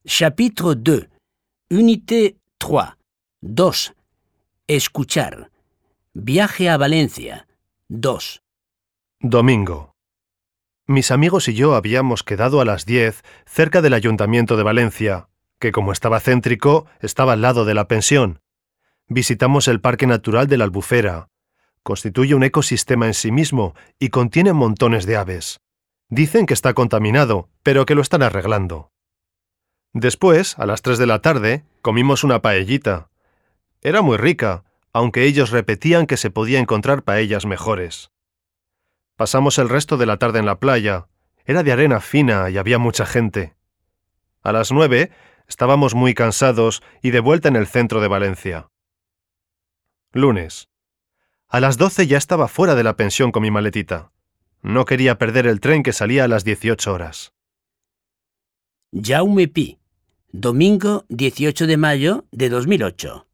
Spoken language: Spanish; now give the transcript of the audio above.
Chapitre 2. Unité 3. 2. Escuchar. Viaje a Valencia. 2. Domingo. Mis amigos y yo habíamos quedado a las 10 cerca del Ayuntamiento de Valencia, que como estaba céntrico, estaba al lado de la pensión. Visitamos el Parque Natural de la Albufera. Constituye un ecosistema en sí mismo y contiene montones de aves. Dicen que está contaminado, pero que lo están arreglando. Después, a las 3 de la tarde, comimos una paellita. Era muy rica, aunque ellos repetían que se podía encontrar paellas mejores. Pasamos el resto de la tarde en la playa. Era de arena fina y había mucha gente. A las 9 estábamos muy cansados y de vuelta en el centro de Valencia. Lunes. A las 12 ya estaba fuera de la pensión con mi maletita. No quería perder el tren que salía a las 18 horas. Jaume Pi. Domingo 18 de mayo de 2008.